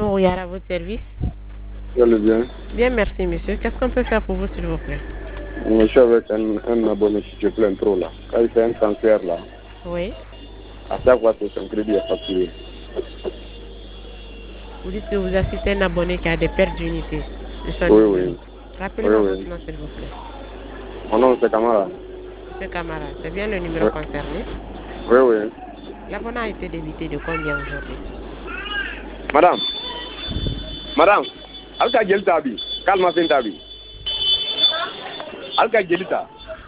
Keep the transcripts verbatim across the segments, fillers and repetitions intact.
Bonjour, Yara, à votre service. Vous allez bien? Bien, merci, monsieur. Qu'est-ce qu'on peut faire pour vous, s'il vous plaît? Je suis avec un, un abonné qui se plaint trop là. Quand il fait un transfert là, Oui. à chaque fois que son crédit est facturé. Vous dites que vous assistez un abonné qui a des pertes d'unité de son Oui, numéro. oui. Rappelez-moi Oui, votre oui. nom, s'il vous plaît. Mon nom c'est Kamara. Monsieur Camara, c'est bien le numéro Oui, concerné. oui, oui. L'abonné a été débité de combien aujourd'hui? Madame, madame, Alka Geltabi, Kalma Sentabi. Alka Gelita.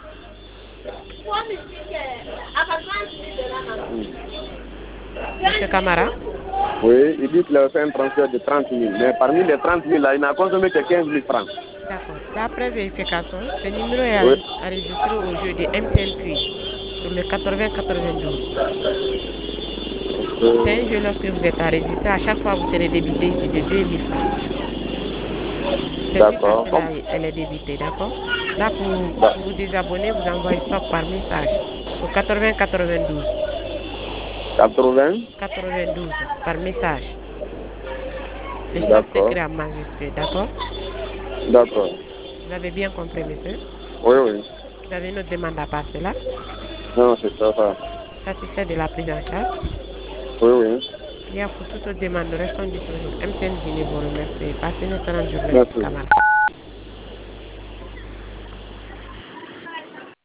Monsieur Camara, Oui, il dit qu'il a fait un transfert de trente mille. Mais parmi les trente mille là, il n'a consommé que quinze mille francs. d'accord. D'après vérification, ce numéro est Oui. enregistré au jeu de M T N Puis sur le quatre-vingts quatre-vingt-douze. C'est un jeu lorsque vous êtes enregistré, à chaque fois vous serez débité ici de deux mille francs. C'est suite à D'accord. cela elle est débitée, d'accord? Là, pour, pour vous désabonner, vous envoyez stop par message au quatre-vingts quatre-vingt-douze. quatre-vingts. quatre-vingt-douze par message. Le stop D'accord. s'écrit en majuscule, d'accord? D'accord. Vous avez bien compris, monsieur? Oui, oui. Vous avez une autre demande à passer là? Non, c'est ça, ça. Satisfait de la prise en charge? Oui, oui. Bien, pour toute autre demande, nous restons disponibles. M T N Guinée vous remercie. Passez une excellente journée, monsieur Merci. Kamara.